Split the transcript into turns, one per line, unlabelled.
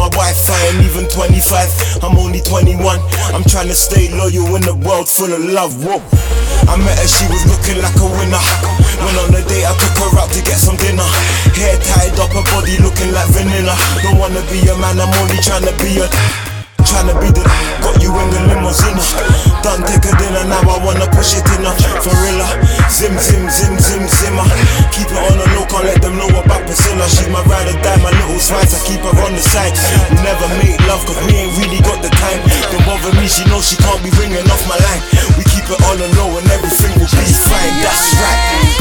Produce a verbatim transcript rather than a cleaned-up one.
my Wi-Fi and even twenty-five. I'm only twenty-one. I'm trying to stay loyal in a world full of love. Whoa. I met her, she was looking like a winner. Went on a date, I took her out to get some dinner. Hair tied up, her body looking like vanilla. Don't wanna be a man, I'm only trying to be a Tryna be the got you in the limousine. Done take a dinner, now I wanna push it in her. For real, zim zim zim zim zimmer. Keep it on the low, can't let them know about Priscilla. She's my ride or die, my little spice, I keep her on the side. We never make love cause we ain't really got the time. Don't bother me, she knows she can't be ringing off my line. We keep it on the low and everything will be fine, that's right.